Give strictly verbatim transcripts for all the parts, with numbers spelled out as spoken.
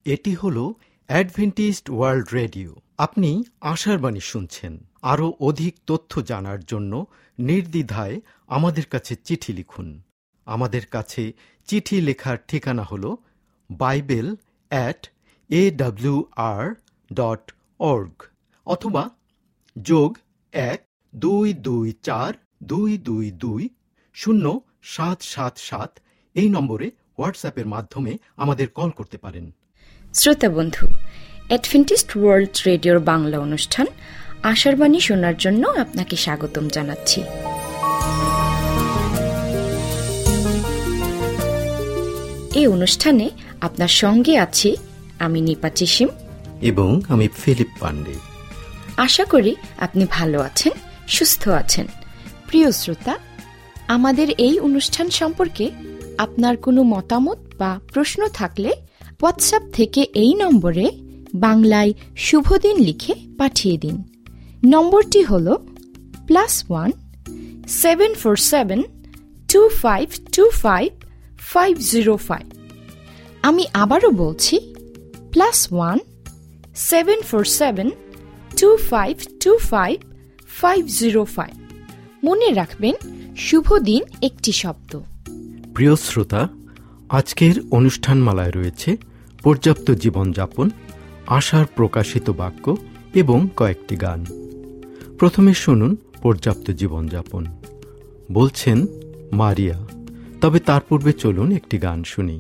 এটি হলো Adventist world radio. আপনি আশার বাণী শুনছেন। আরও অধিক তথ্য জানার জন্য নির্দ্বিধায় আমাদের কাছে চিঠি লিখুন। আমাদের কাছে চিঠি লেখার ঠিকানা হল Bible at A W R dot org অথবা যোগ এক দুই দুই চার দুই দুই দুই শূন্য সাত সাত সাত এই নম্বরে হোয়াটসঅ্যাপের মাধ্যমে আমাদের কল করতে পারেন। শ্রোতা বন্ধু, অ্যাডভেন্টিস্ট ওয়ার্ল্ড রেডিওর বাংলা অনুষ্ঠান আশার বাণী শোনার জন্য আপনাকে স্বাগতম জানাচ্ছি। এই অনুষ্ঠানে আপনার সঙ্গে আছি আমি নিপা চিসিম এবং আমি ফিলিপ পান্ডে। আশা করি আপনি ভালো আছেন, সুস্থ আছেন। প্রিয় শ্রোতা, আমাদের এই অনুষ্ঠান সম্পর্কে আপনার কোনো মতামত বা প্রশ্ন থাকলে হোয়াটসঅ্যাপ থেকে এই নম্বরে বাংলায় শুভদিন লিখে পাঠিয়ে দিন। নম্বরটি হল plus one seven four seven two five two five five zero five. আমি আবারও বলছি plus one seven four seven two five two five five zero five. মনে রাখবেন, শুভদিন একটি শব্দ। প্রিয় শ্রোতা, আজকের অনুষ্ঠানমালায় রয়েছে পর্যাপ্ত জীবনযাপন, আশার প্রকাশিত বাক্য এবং কয়েকটি গান। প্রথমে শুনুন পর্যাপ্ত জীবনযাপন, বলছেন মারিয়া। তবে তার পূর্বে চলুন একটি গান শুনি।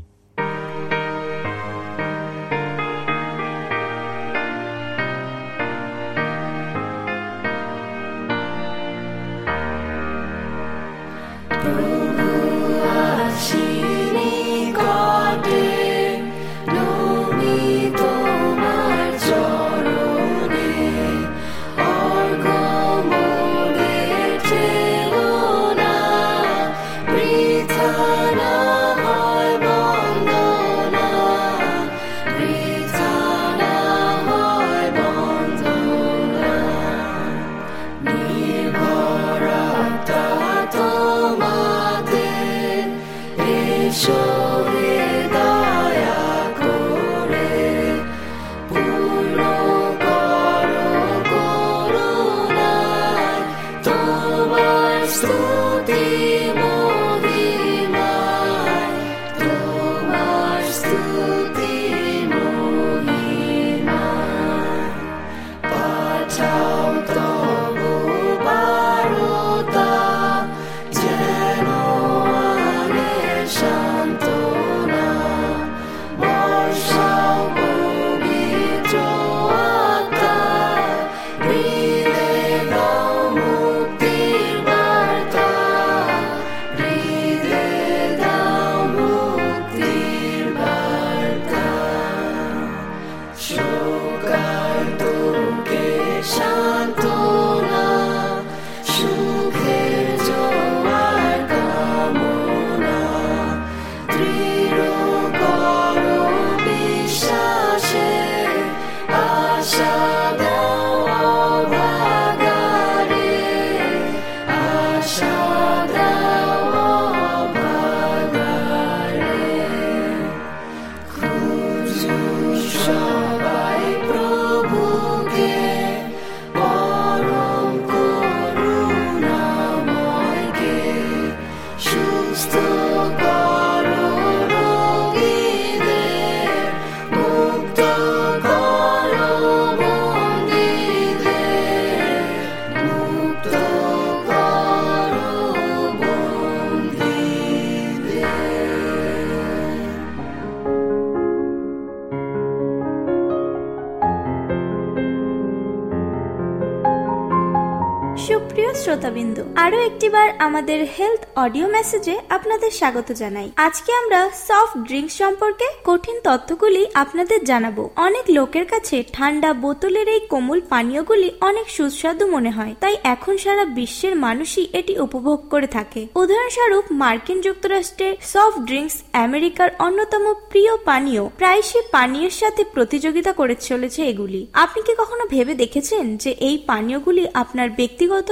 সুপ্রিয় শ্রোতাবিন্দু, আরো একটিবার আমাদের হেলথ অডিও মেসেজে আপনাদের স্বাগত জানাই। আজকে আমরা সফট ড্রিঙ্কস সম্পর্কে কঠিন তথ্যগুলি আপনাদের জানাবো। অনেক লোকের কাছে ঠান্ডা বোতলের এই কোমল পানীয়গুলি অনেক সুস্বাদু মনে হয়, তাই এখন সারা বিশ্বের মানুষই এটি উপভোগ করে থাকে। উদাহরণস্বরূপ মার্কিন যুক্তরাষ্ট্রের সফট ড্রিঙ্কস আমেরিকার অন্যতম প্রিয় পানীয়। প্রায়শই পানীয়ের সাথে প্রতিযোগিতা করে চলেছে এগুলি। আপনি কি কখনো ভেবে দেখেছেন যে এই পানীয়গুলি আপনার ব্যক্তিগত স্বাস্থ্যের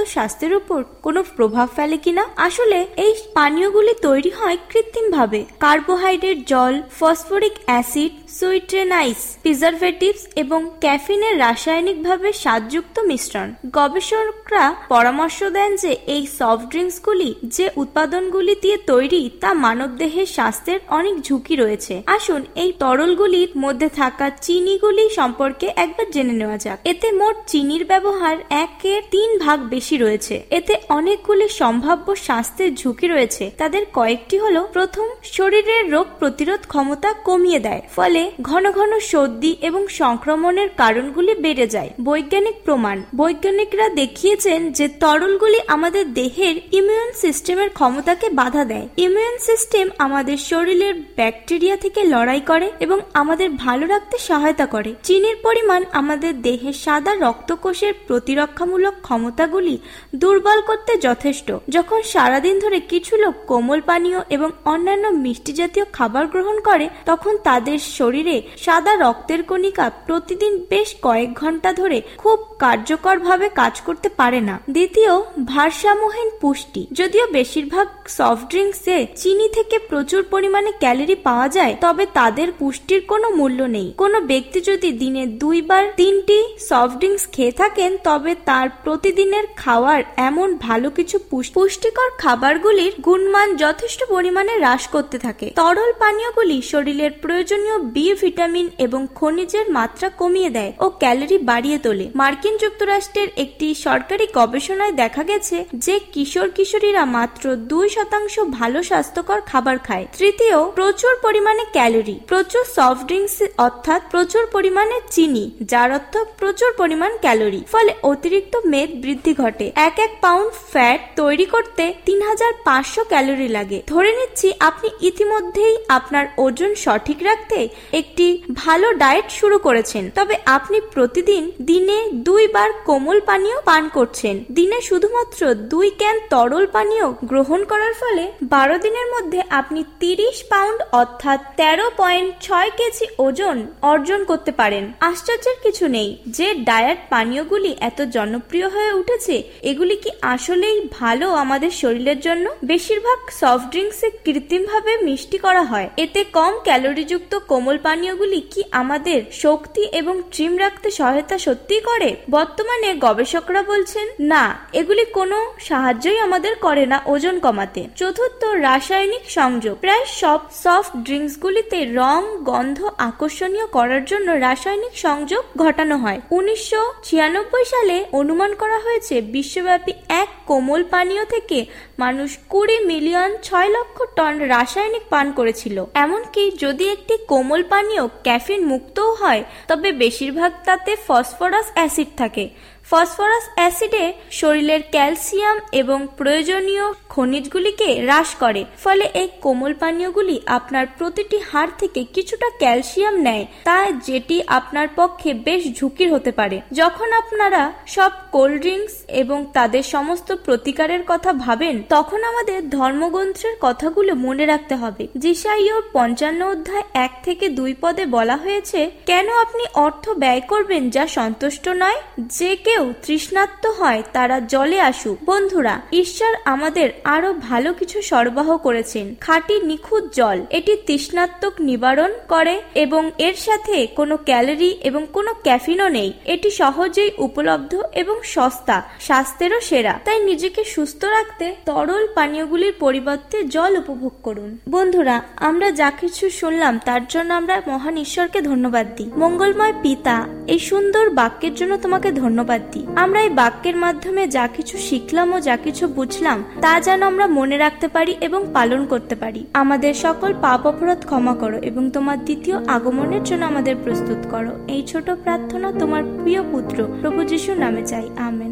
স্বাস্থ্যের উপর কোনো প্রভাব ফেলে কিনা। আসলে এই পানীয়গুলি তৈরি হয় কৃত্রিম ভাবে। কার্বোহাইড্রেট, জল, ফসফরিক অ্যাসিড, সুইটেনাইস, প্রিজারভেটিভস এবং ক্যাফিনের রাসায়নিকভাবে স্বাদযুক্ত মিশ্রণ। গবেষকরা পরামর্শ দেন যে এই সফট ড্রিঙ্কসগুলি যে উৎপাদনগুলি দিয়ে তৈরি তা মানবদেহের স্বাস্থ্যের অনেক ঝুঁকি রয়েছে। আসুন এই তরলগুলির মধ্যে থাকা চিনিগুলি সম্পর্কে একবার জেনে নেওয়া যাক। এতে মোট চিনির ব্যবহার একের তিন ভাগ বেশি রয়েছে। এতে অনেকগুলি সম্ভাব্য স্বাস্থ্যের ঝুঁকি রয়েছে। তাদের কয়েকটি হলো: প্রথম, শরীরের রোগ প্রতিরোধ ক্ষমতা কমিয়ে দেয়, ফলে ঘন ঘন সর্দি এবং সংক্রমণের কারণগুলি বেড়ে যায়। বৈজ্ঞানিক প্রমাণ: বৈজ্ঞানিকরা দেখিয়েছেন যে তরলগুলি আমাদের দেহের ইমিউন সিস্টেমের ক্ষমতাকে বাধা দেয়। ইমিউন সিস্টেম আমাদের শরীরের ব্যাকটেরিয়া থেকে লড়াই করে এবং আমাদের ভালো রাখতে সহায়তা করে। চিনির পরিমাণ আমাদের দেহের সাদা রক্তকোষের প্রতিরক্ষামূলক ক্ষমতাগুলি দুর্বল করতে যথেষ্ট। যখন সারাদিন ধরে কিছু লোক কোমল পানীয় এবং অন্যান্য মিষ্টি জাতীয় খাবার গ্রহণ করে, তখন তাদের শরীরে সাদা রক্তের কণিকা প্রতিদিন বেশ কয়েক ঘন্টা ধরে খুব কার্যকরভাবে কাজ করতে পারে না। দ্বিতীয়, ভারসাম্যহীন পুষ্টি: যদিও বেশিরভাগ সফট ড্রিঙ্কসে চিনি থেকে প্রচুর পরিমাণে ক্যালোরি পাওয়া যায়, তবে তাদের পুষ্টির কোনো মূল্য নেই। কোনো ব্যক্তি যদি দিনে দুইবার তিনটি সফট ড্রিঙ্কস খেয়ে থাকেন, তবে তার প্রতিদিনের খাওয়ার এমন ভালো কিছু পুষ্টিকর খাবারগুলির গুণমান যথেষ্ট পরিমাণে হ্রাস করতে থাকে। তরল পানীয়গুলি শরীরের প্রয়োজনীয় বি ভিটামিন এবং খনিজের মাত্রা কমিয়ে দেয় ও ক্যালোরি বাড়িয়ে তোলে। মার্কিন যুক্তরাষ্ট্রের একটি সরকারি গবেষণায় দেখা গেছে যে কিশোর কিশোরীরা মাত্র দুই শতাংশ ভালো স্বাস্থ্যকর খাবার খায়। তৃতীয়, প্রচুর পরিমাণে ক্যালোরি: প্রচুর সফট ড্রিঙ্কস অর্থাৎ প্রচুর পরিমাণে চিনি, যার অর্থ প্রচুর পরিমাণ ক্যালোরি, ফলে অতিরিক্ত মেদ বৃদ্ধি ঘটে। এক এক পাউন্ড ফ্যাট তৈরি করতে তিন হাজার পাঁচশো ক্যালোরি লাগে। ধরে নিচ্ছি আপনি ইতিমধ্যেই আপনার ওজন সঠিক রাখতে একটি ভালো ডায়েট শুরু করেছেন, তবে আপনি প্রতিদিন দিনে দুইবার কোমল পানীয় পান করছেন। দিনে শুধুমাত্র দুই ক্যান তরল পানীয় গ্রহণ করার ফলে বারো দিনের মধ্যে আপনি তিরিশ পাউন্ড অর্থাৎ তেরো পয়েন্ট ছয় কেজি ওজন অর্জন করতে পারেন। আশ্চর্যের কিছু নেই যে ডায়েট পানীয়গুলি এত জনপ্রিয় হয়ে উঠেছে। এগুলি কি আসলেই ভালো আমাদের শরীরের জন্য? বেশিরভাগ সফট ড্রিঙ্কসে কৃত্রিমভাবে মিষ্টি করা হয়। এতে কম ক্যালোরিযুক্ত কোমল পানীয়গুলি কি আমাদের শক্তি এবং ট্রিম রাখতে সহায়তা সত্যি করে? বর্তমানে গবেষকরা বলছেন না, এগুলি কোনো সাহায্যই আমাদের করে না ওজন কমাতে। চতুর্থ, রাসায়নিক সংযোগ: প্রায় সব সফট ড্রিঙ্কসগুলিতে রং, গন্ধ আকর্ষণীয় করার জন্য রাসায়নিক সংযোগ ঘটানো হয়। উনিশশো ছিয়ানব্বই সালে অনুমান করা হয়েছে বিশ্বব্যাপী এক কোমল পানীয় থেকে মানুষ কুড়ি মিলিয়ন ছয় লক্ষ টন রাসায়নিক পান করেছিল। এমনকি যদি একটি কোমল পানীয় ক্যাফিন মুক্তও হয়, তবে বেশিরভাগ তাতে ফসফরাস অ্যাসিড থাকে। ফসফরাস অ্যাসিডে শরীরের ক্যালসিয়াম এবং প্রয়োজনীয় খনিজগুলিকে হ্রাস করে, ফলে এই কোমল পানীয়গুলি আপনার প্রতিটি হাড় থেকে কিছুটা ক্যালসিয়াম নেয়, তা যেটি আপনার পক্ষে বেশ ঝুঁকির হতে পারে। যখন আপনারা সব কোল্ড ড্রিঙ্কস এবং তাদের সমস্ত প্রতিকারের কথা ভাবেন, তখন আমাদের ধর্মগ্রন্থের কথাগুলো মনে রাখতে হবে। যিশাইয়ার পঞ্চান্ন অধ্যায় এক থেকে দুই পদে বলা হয়েছে, কেন আপনি অর্থ ব্যয় করবেন যা সন্তুষ্ট নয়? যে কেউ তৃষ্ণার্ত হয় তারা জলে আসুক। বন্ধুরা, ঈশ্বর আমাদের আরো ভালো কিছু সরবরাহ করেছেন। খাঁটি নিখুঁত জল, এটি তৃষ্ণার্তক নিবারণ করে এবং এর সাথে কোনো ক্যালোরি এবং কোনো ক্যাফিনও নেই। এটি সহজেই উপলব্ধ এবং সস্তা, স্বাস্থ্যেরও সেরা। তাই নিজেকে সুস্থ রাখতে তরল পানীয়গুলির পরিবর্তে জল উপভোগ করুন। বন্ধুরা, আমরা যা কিছু শুনলাম তার জন্য আমরা মহান ঈশ্বরকে ধন্যবাদ দিই। মঙ্গলময় পিতা, এই সুন্দর বাক্যের জন্য তোমাকে ধন্যবাদ দিই। আমরা এই বাক্যের মাধ্যমে যা কিছু শিখলাম ও যা কিছু বুঝলাম তা যেন আমরা মনে রাখতে পারি এবং পালন করতে পারি। আমাদের সকল পাপ অপরাধ ক্ষমা করো এবং তোমার দ্বিতীয় আগমনের জন্য আমাদের প্রস্তুত করো। এই ছোট প্রার্থনা তোমার প্রিয় পুত্র প্রভু যিশুর নামে চাই, আমেন।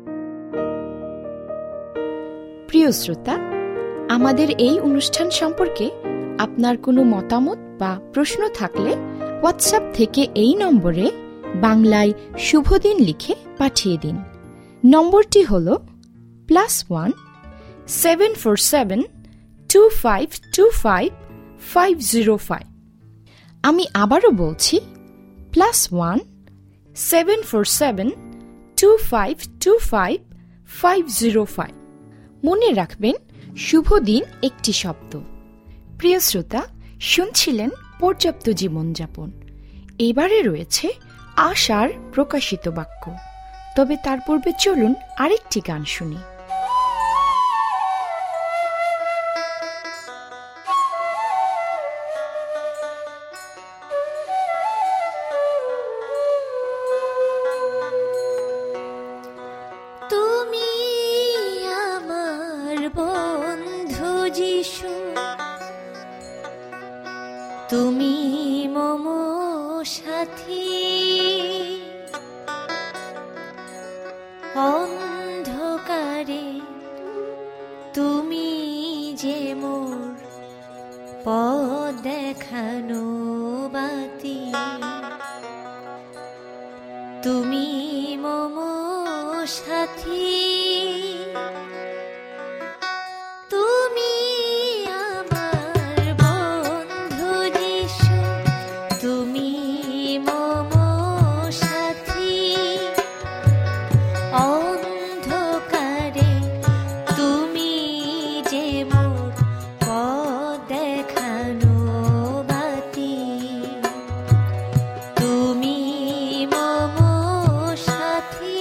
প্রিয় শ্রোতা, আমাদের এই অনুষ্ঠান সম্পর্কে আপনার কোনো মতামত বা প্রশ্ন থাকলে হোয়াটসঅ্যাপ থেকে এই নম্বরে বাংলায় শুভদিন লিখে পাঠিয়ে দিন। নম্বরটি হল plus one seven four seven two five two five five zero five. আমি আবারও বলছি, plus one seven four seven two five two five five zero five. মনে রাখবেন, শুভ দিন একটি শব্দ। প্রিয় শ্রোতা, শুনছিলেন পর্যাপ্ত জীবনযাপন। এবারে রয়েছে আশার প্রকাশিত বাক্য। তবে তার পূর্বে চলুন আরেকটি গান শুনি। তুমি আমার বন্ধু যিশু, তুমি মম সাথী, অন্ধকারে তুমি যে মোর পথ দেখানো বাতি, তুমি মম সাথী, তুমি আমার বন্ধু যিশু, তুমি মম সাথী, অন্ধকারে তুমি যে মোর পথ দেখানো বাতি, তুমি মম সাথী।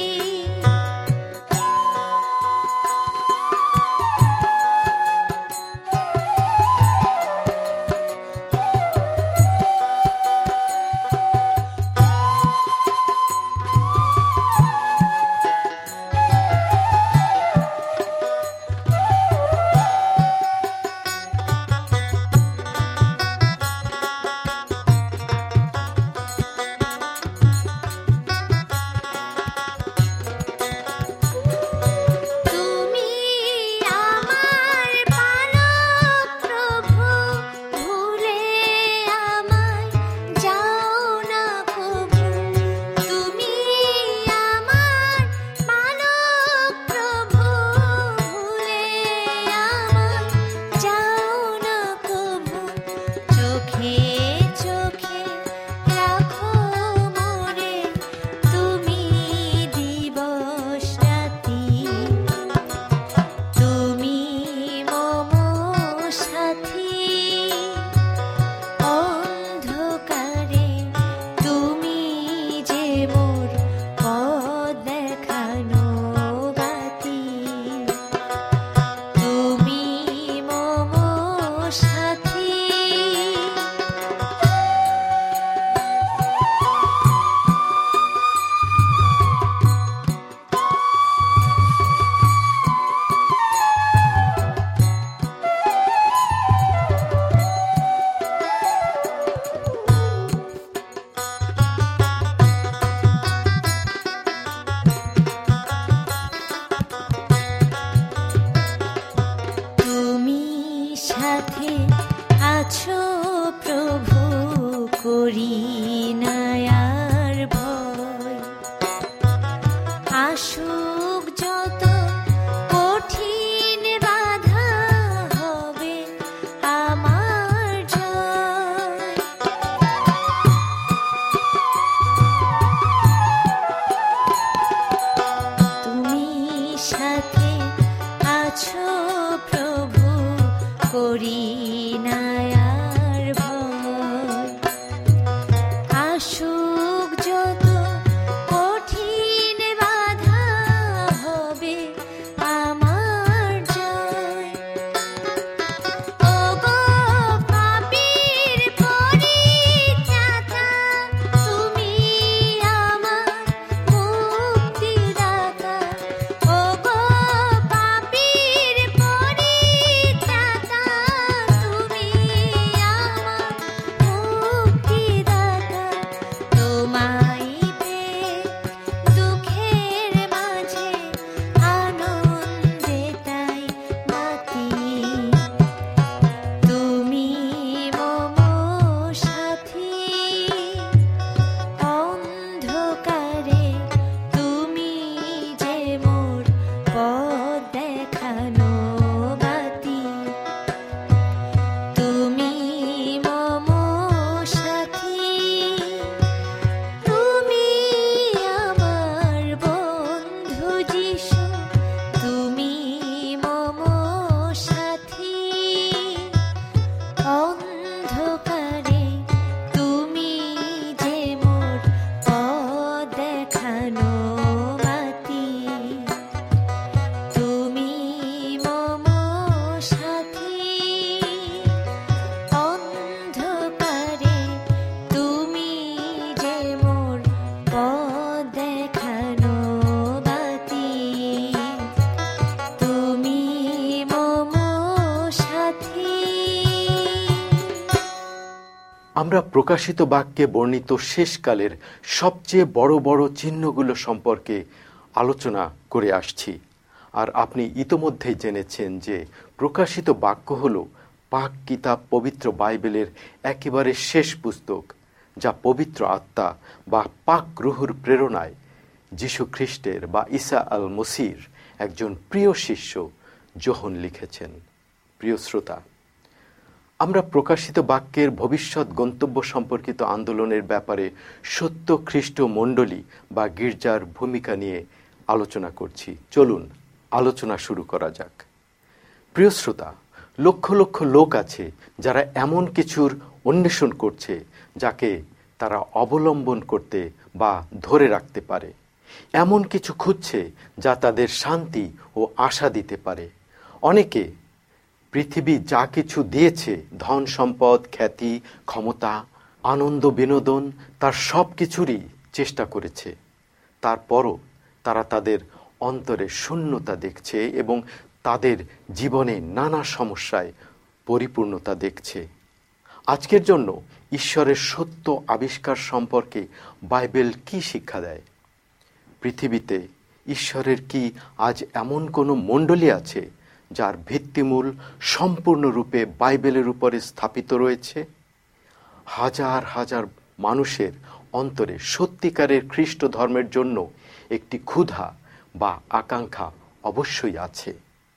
সাথে আছো প্রভু, করি না আর ভয়, আসুক যত কঠিন বাধা হবে আমার জয়। তুমি সাথে আছো প্রভু, করি না আর ভয়, আসুক যত কঠিন বাধা হবে আমার জয়। ওগো পাপীর পরিত্রাতা, তুমি আমার মুক্তিদাতা, ওগো পাপীর পরিত্রাতা, তুমি আমার মুক্তিদাতা, আমরা প্রকাশিত বাক্যে বর্ণিত শেষকালের সবচেয়ে বড় বড় চিহ্নগুলো সম্পর্কে আলোচনা করে আসছি। আর আপনি ইতোমধ্যেই জেনেছেন যে প্রকাশিত বাক্য হল পাক কিতাব পবিত্র বাইবেলের একেবারে শেষ পুস্তক, যা পবিত্র আত্মা বা পাক রুহুর প্রেরণায় যীশু খ্রিস্টের বা ঈসা আল মসির একজন প্রিয় শিষ্য যোহন লিখেছেন। প্রিয় শ্রোতা, আমরা প্রকাশিত বাক্যের ভবিষ্যৎ গন্তব্য সম্পর্কিত আন্দোলনের ব্যাপারে সত্য খ্রিস্ট মণ্ডলী বা গির্জার ভূমিকা নিয়ে আলোচনা করছি। চলুন আলোচনা শুরু করা যাক। প্রিয় শ্রোতা, লক্ষ লক্ষ লোক আছে যারা এমন কিছুর অন্বেষণ করছে যাকে তারা অবলম্বন করতে বা ধরে রাখতে পারে। এমন কিছু খুঁজছে যা তাদের শান্তি ও আশা দিতে পারে। অনেকে পৃথিবী যা কিছু দিয়েছে, ধন সম্পদ, খ্যাতি, ক্ষমতা, আনন্দ, বিনোদন, তার সব কিছুরই চেষ্টা করেছে। তারপরও তারা তাদের অন্তরে শূন্যতা দেখছে এবং তাদের জীবনে নানা সমস্যায় পরিপূর্ণতা দেখছে। আজকের জন্য ঈশ্বরের সত্য আবিষ্কার সম্পর্কে বাইবেল কি শিক্ষা দেয়? পৃথিবীতে ঈশ্বরের কি আজ এমন কোনো মণ্ডলী আছে যার ভিত্তিমূল সম্পূর্ণরূপে বাইবেলের উপরে স্থাপিত রয়েছে? হাজার হাজার মানুষের অন্তরে সত্যিকারের খ্রিস্ট ধর্মের জন্য একটি ক্ষুধা বা আকাঙ্ক্ষা অবশ্যই আছে।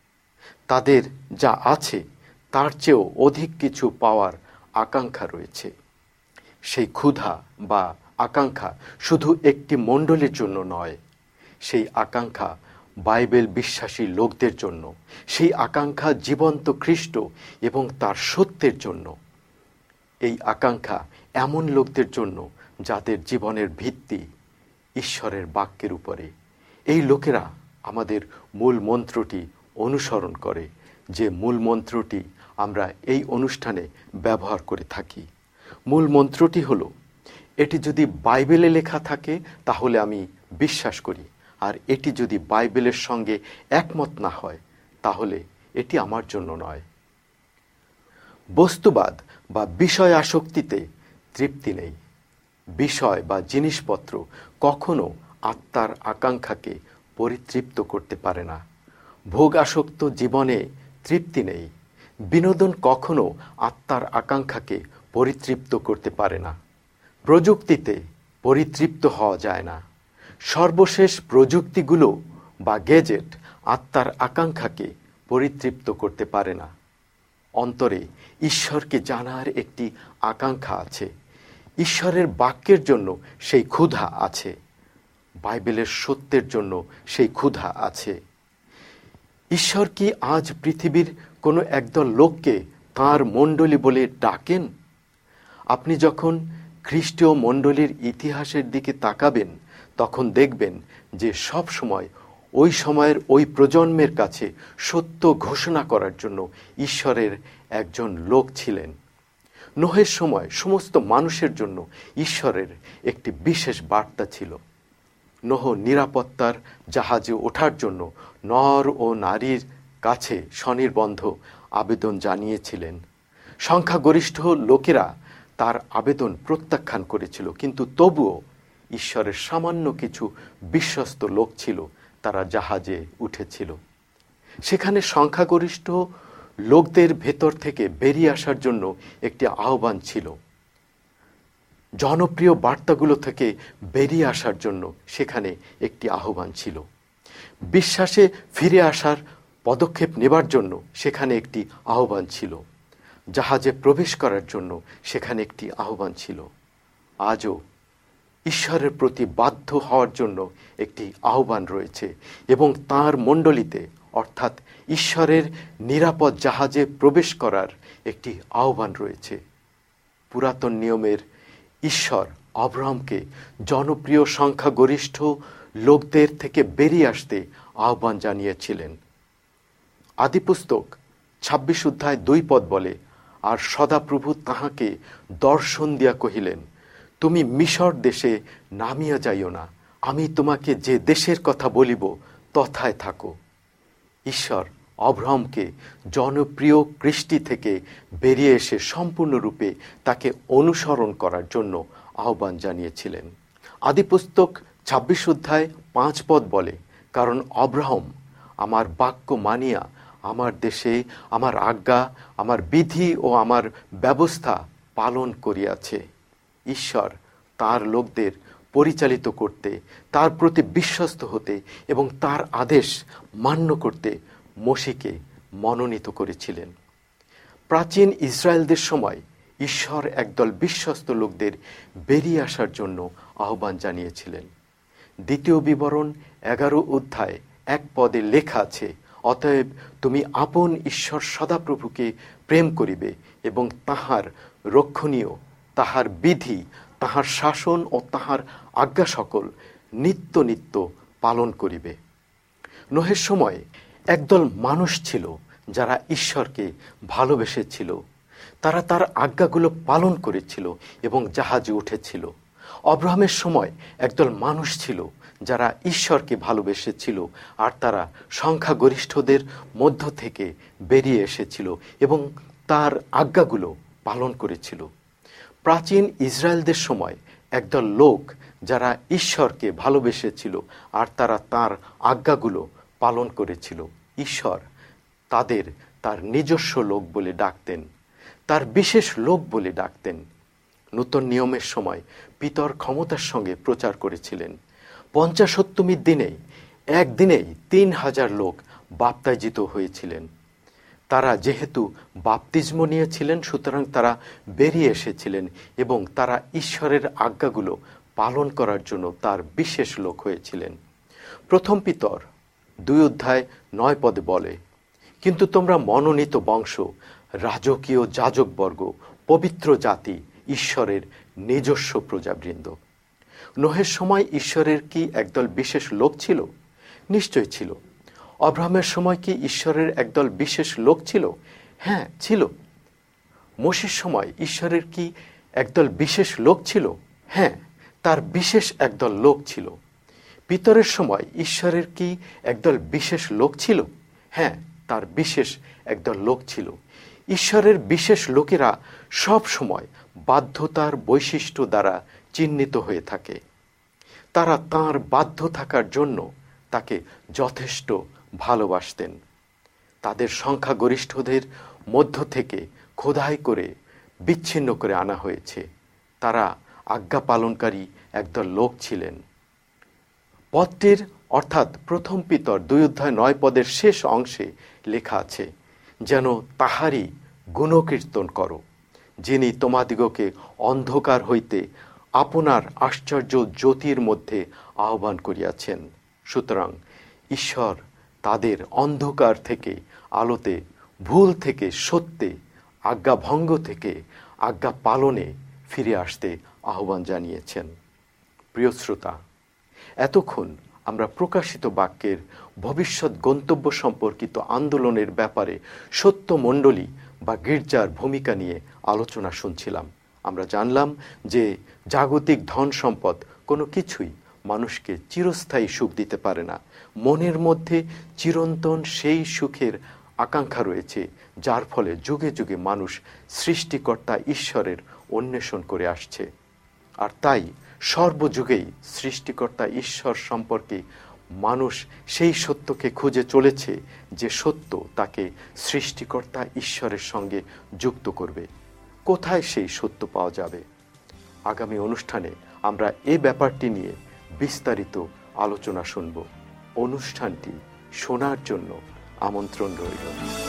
তাদের যা আছে তার চেয়েও অধিক কিছু পাওয়ার আকাঙ্ক্ষা রয়েছে। সেই ক্ষুধা বা আকাঙ্ক্ষা শুধু একটি মণ্ডলীর জন্য নয়, সেই আকাঙ্ক্ষা বাইবেল বিশ্বাসী লোকদের জন্য, সেই আকাঙ্ক্ষা জীবন্ত খ্রিস্ট এবং তার সত্যের জন্য। এই আকাঙ্ক্ষা এমন লোকদের জন্য যাদের জীবনের ভিত্তি ঈশ্বরের বাক্যের উপরে। এই লোকেরা আমাদের মূল মন্ত্রটি অনুসরণ করে, যে মূল মন্ত্রটি আমরা এই অনুষ্ঠানে ব্যবহার করে থাকি। মূল মন্ত্রটি হলো, এটি যদি বাইবেলে লেখা থাকে তাহলে আমি বিশ্বাস করি, আর এটি যদি বাইবেলের সঙ্গে একমত না হয় তাহলে এটি আমার জন্য নয়। বস্তুবাদ বা বিষয় আসক্তিতে তৃপ্তি নেই। বিষয় বা জিনিসপত্র কখনো আত্মার আকাঙ্ক্ষাকে পরিতৃপ্ত করতে পারে না। ভোগ আসক্ত জীবনে তৃপ্তি নেই। বিনোদন কখনো আত্মার আকাঙ্ক্ষাকে পরিতৃপ্ত করতে পারে না। প্রযুক্তিতে পরিতৃপ্ত হওয়া যায় না। সর্বশেষ প্রযুক্তিগুলো বা গ্যাজেট আত্মার আকাঙ্ক্ষাকে পরিতৃপ্ত করতে পারে না। অন্তরে ঈশ্বরকে জানার একটি আকাঙ্ক্ষা আছে। ঈশ্বরের বাক্যের জন্য সেই ক্ষুধা আছে। বাইবেলের সত্যের জন্য সেই ক্ষুধা আছে। ঈশ্বর কি আজ পৃথিবীর কোনো একদল লোককে তাঁর মণ্ডলী বলে ডাকেন? আপনি যখন খ্রিস্টীয় মণ্ডলীর ইতিহাসের দিকে তাকাবেন তখন দেখবেন যে সব সময় ওই সময়ের ওই প্রজন্মের কাছে সত্য ঘোষণা করার জন্য ঈশ্বরের একজন লোক ছিলেন। নোহের সময় সমস্ত মানুষের জন্য ঈশ্বরের একটি বিশেষ বার্তা ছিল। নোহ নিরাপত্তার জাহাজে ওঠার জন্য নর ও নারীর কাছে স্বনির্বন্ধ আবেদন জানিয়েছিলেন। সংখ্যাগরিষ্ঠ লোকেরা তার আবেদন প্রত্যাখ্যান করেছিল, কিন্তু তবুও ঈশ্বরের সামান্য কিছু বিশ্বস্ত লোক ছিল, তারা জাহাজে উঠেছিল। সেখানে সংখ্যাগরিষ্ঠ লোকদের ভেতর থেকে বেরিয়ে আসার জন্য একটি আহ্বান ছিল। জনপ্রিয় বার্তাগুলো থেকে বেরিয়ে আসার জন্য সেখানে একটি আহ্বান ছিল। বিশ্বাসে ফিরে আসার পদক্ষেপ নেবার জন্য সেখানে একটি আহ্বান ছিল। জাহাজে প্রবেশ করার জন্য সেখানে একটি আহ্বান ছিল। আজও ঈশ্বরের প্রতি বাধ্য হওয়ার জন্য একটি আহ্বান রয়েছে এবং তাঁর মণ্ডলীতে অর্থাৎ ঈশ্বরের নিরাপদ জাহাজে প্রবেশ করার একটি আহ্বান রয়েছে। পুরাতন নিয়মের ঈশ্বর আব্রাহামকে জনপ্রিয় সংখ্যাগরিষ্ঠ লোকদের থেকে বেরিয়ে আসতে আহ্বান জানিয়েছিলেন। আদিপুস্তক ছাব্বিশ অধ্যায় দুই পদ বলে, আর সদাপ্রভু তাহাকে দর্শন দিয়া কহিলেন, তুমি মিশর দেশে নামিয়া যাইও না, আমি তোমাকে যে দেশের কথা বলিব তথায় থাকো। ঈশ্বর অব্রাহামকে জনপ্রিয় কৃষ্টি থেকে বেরিয়ে এসে সম্পূর্ণরূপে তাকে অনুসরণ করার জন্য আহ্বান জানিয়েছিলেন। আদিপুস্তক ছাব্বিশ অধ্যায় পাঁচ পদ বলে, কারণ অব্রাহাম আমার বাক্য মানিয়া আমার দেশে আমার আজ্ঞা, আমার বিধি ও আমার ব্যবস্থা পালন করিয়াছে। ঈশ্বর তার লোকদের পরিচালিত করতে, তার প্রতি বিশ্বস্ত হতে এবং তার আদেশ মান্য করতে মোশিকে মনোনীত করেছিলেন। প্রাচীন ইসরায়েলদের সময় ঈশ্বর একদল বিশ্বস্ত লোকদের বেরিয়ে আসার জন্য আহ্বান জানিয়েছিলেন। দ্বিতীয় বিবরণ এগারো অধ্যায় এক পদে লেখা আছে, অতএব তুমি আপন ঈশ্বর সদাপ্রভুকে প্রেম করিবে এবং তাহার রক্ষণীয়, তাহার বিধি, তাহার শাসন ও তাহার আজ্ঞা সকল নিত্য নিত্য পালন করিবে। নোহের সময় একদল মানুষ ছিল যারা ঈশ্বরকে ভালোবেসেছিল। তারা তার আজ্ঞাগুলো পালন করেছিল এবং জাহাজে উঠেছিল। অব্রাহামের সময় একদল মানুষ ছিল যারা ঈশ্বরকে ভালোবেসেছিল, আর তারা সংখ্যাগরিষ্ঠদের মধ্য থেকে বেরিয়ে এসেছিল এবং তার আজ্ঞাগুলো পালন করেছিল। প্রাচীন ইসরায়েলদের সময় একদল লোক যারা ঈশ্বরকে ভালোবেসেছিল, আর তারা তার আজ্ঞাগুলো পালন করেছিল। ঈশ্বর তাদের তার নিজস্ব লোক বলে ডাকতেন, তার বিশেষ লোক বলে ডাকতেন। নূতন নিয়মের সময় পিতর ক্ষমতার সঙ্গে প্রচার করেছিলেন। পঞ্চাশোত্তমীর দিনেই একদিনেই তিন হাজার লোক বাপ্তাইজিত হয়েছিলেন। তারা যেহেতু বাপ্তিস্ম নিয়েছিলেন, সুতরাং তারা বেরিয়ে এসেছিলেন এবং তারা ঈশ্বরের আজ্ঞাগুলো পালন করার জন্য তার বিশেষ লোক হয়েছিলেন। প্রথম পিতর দুই অধ্যায় নয় পদে বলে, কিন্তু তোমরা মনোনীত বংশ, রাজকীয় যাজকবর্গ, পবিত্র জাতি, ঈশ্বরের নিজস্ব প্রজাবৃন্দ। নোহের সময় ঈশ্বরের কি একদল বিশেষ লোক ছিল? নিশ্চয় ছিল। অব্রাহামের সময় কি ঈশ্বরের একদল বিশেষ লোক ছিল? হ্যাঁ, ছিল। মোশের সময় ঈশ্বরের কি একদল বিশেষ লোক ছিল? হ্যাঁ, তার বিশেষ একদল লোক ছিল। পিতরের সময় ঈশ্বরের কি একদল বিশেষ লোক ছিল? হ্যাঁ, তার বিশেষ একদল লোক ছিল। ঈশ্বরের বিশেষ লোকেরা সব সময় বাধ্যতার বৈশিষ্ট্য দ্বারা চিহ্নিত হয়ে থাকে। তারা তাঁর বাধ্য থাকার জন্য তাকে যথেষ্ট ভালোবাসতেন। তাদের সংখ্যাগরিষ্ঠদের মধ্য থেকে খোদাই করে বিচ্ছিন্ন করে আনা হয়েছে। তারা আজ্ঞা পালনকারী একদল লোক ছিলেন। পদটির অর্থাৎ প্রথম পিতর দুই অধ্যায় নয় পদের শেষ অংশে লেখা আছে, যেন তাহারই গুণকীর্তন করো, যিনি তোমাদিগকে অন্ধকার হইতে আপনার আশ্চর্য জ্যোতির মধ্যে আহ্বান করিয়াছেন। সুতরাং ঈশ্বর তাদের অন্ধকার থেকে আলোতে, ভুল থেকে সত্যে, আজ্ঞা ভঙ্গ থেকে আজ্ঞা পালনে ফিরে আসতে আহ্বান জানিয়েছেন। প্রিয় শ্রোতা, এতক্ষণ আমরা প্রকাশিত বাক্যের ভবিষ্যৎ গন্তব্য সম্পর্কিত আন্দোলনের ব্যাপারে সত্য মণ্ডলী বা গির্জার ভূমিকা নিয়ে আলোচনা শুনছিলাম। আমরা জানলাম যে জাগতিক ধন সম্পদ কোনো কিছুই মানুষকে চিরস্থায়ী সুখ দিতে পারে না। মনের মধ্যে চিরন্তন সেই সুখের আকাঙ্ক্ষা রয়েছে, যার ফলে যুগে যুগে মানুষ সৃষ্টিকর্তা ঈশ্বরের অন্বেষণ করে আসছে। আর তাই সর্বযুগেই সৃষ্টিকর্তা ঈশ্বর সম্পর্কে মানুষ সেই সত্যকে খুঁজে চলেছে, যে সত্য তাকে সৃষ্টিকর্তা ঈশ্বরের সঙ্গে যুক্ত করবে। কোথায় সেই সত্য পাওয়া যাবে? আগামী অনুষ্ঠানে আমরা এই ব্যাপারটি নিয়ে বিস্তারিত আলোচনা শুনব। অনুষ্ঠানটি শোনার জন্য আমন্ত্রণ রইল।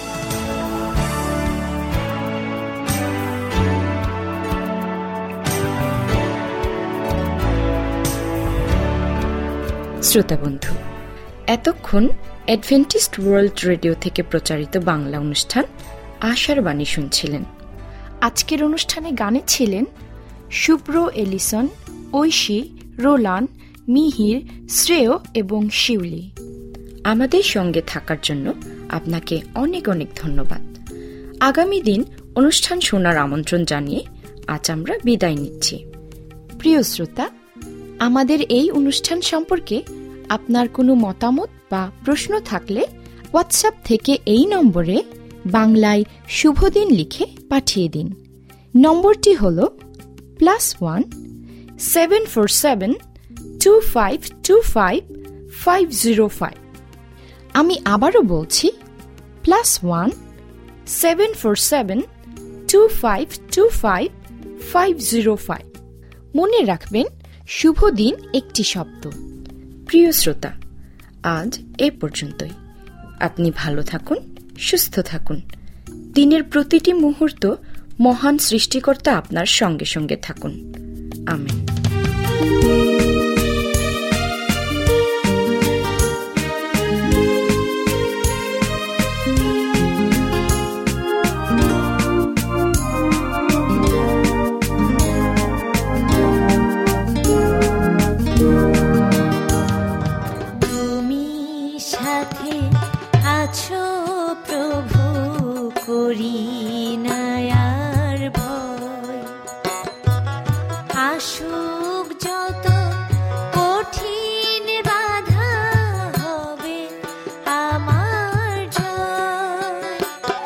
শ্রোতা বন্ধু, এতক্ষণ অ্যাডভেন্টিস্ট ওয়ার্ল্ড রেডিও থেকে প্রচারিত বাংলা অনুষ্ঠান আশার বাণী শুনছিলেন। আজকের অনুষ্ঠানে গানে ছিলেন শুভ্র, এলিসন, ঐশী, রোলান, মিহির, শ্রেয় এবং শিউলি। আমাদের সঙ্গে থাকার জন্য আপনাকে অনেক অনেক ধন্যবাদ। আগামী দিন অনুষ্ঠান শোনার আমন্ত্রণ জানিয়ে আজ আমরা বিদায় নিচ্ছি। প্রিয় শ্রোতা, আমাদের এই অনুষ্ঠান সম্পর্কে আপনার কোনো মতামত বা প্রশ্ন থাকলে হোয়াটসঅ্যাপ থেকে এই নম্বরে বাংলায় শুভদিন লিখে পাঠিয়ে দিন। নম্বরটি হল plus one seven four seven two five two five five zero five. আমি আবারও বলছি, plus one seven four seven two five two five five zero five. মনে রাখবেন, শুভ দিন একটি শব্দ। প্রিয় শ্রোতা, আজ এ পর্যন্তই। আপনি ভালো থাকুন, সুস্থ থাকুন। দিনের প্রতিটি মুহূর্ত মহান সৃষ্টিকর্তা আপনার সঙ্গে সঙ্গে থাকুন। আমেন। তুমি সাথে আছো প্রভু, করি না আর ভয়। আসুক যত কঠিন বাধা, হবে আমার জয়।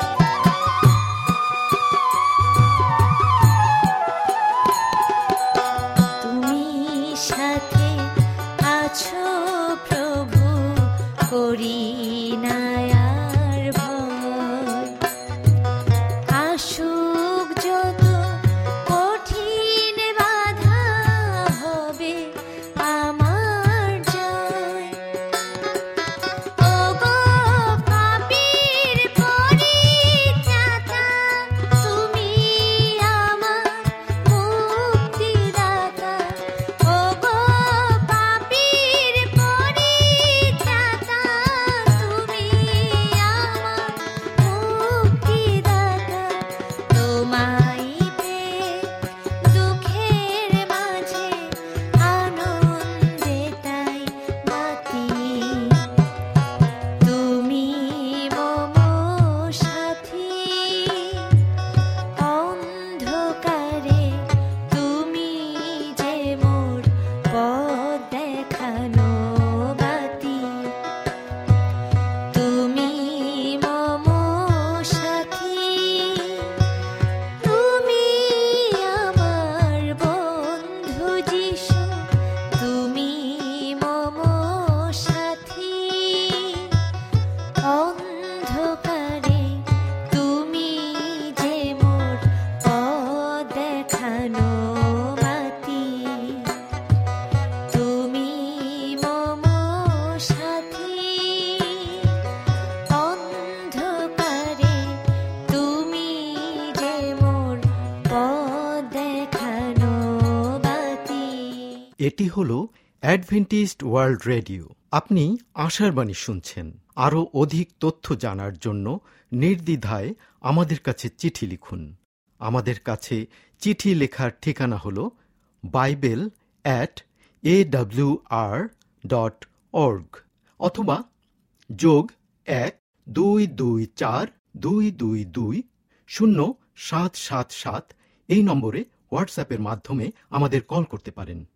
তুমি সাথে আছো প্রভু, করি না আর ভয়। আসুক যত কঠিন বাধা, হবে আমার জয়। ওগো পাপীর পরিত্রাতা, তুমি আমার মুক্তিদাতা। ওগো পাপীর পরিত্রাতা, তুমি আমার মুক্তিদাতা। তোমায় পেয়ে দুঃখের মাঝে আনন্দে তাই মাতি। তুমি মম সাথী, অন্ধকারে তুমি যে মোর পথ দেখানো বাতি। তুমি মম সাথী, তুমি আমার বন্ধু যিশু। তুমি মম সাথী, অন্ধকারে তুমি যে মোর পথ দেখানো বাতি। তুমি মম সাথী, অন্ধকারে তুমি যে মোর পথ দেখানো বাতি। এটি হল অ্যাডভেন্টিস্ট ওয়ার্ল্ড রেডিও। আপনি আশার বাণী শুনছেন। আরও অধিক তথ্য জানার জন্য নির্দ্বিধায় আমাদের কাছে চিঠি লিখুন। আমাদের কাছে চিঠি লেখার ঠিকানা হল Bible at A W R dot org, অথবা যোগ এক দুই দুই চার দুই দুই দুই শূন্য সাত সাত সাত এই নম্বরে হোয়াটসঅ্যাপের মাধ্যমে আমাদের কল করতে পারেন।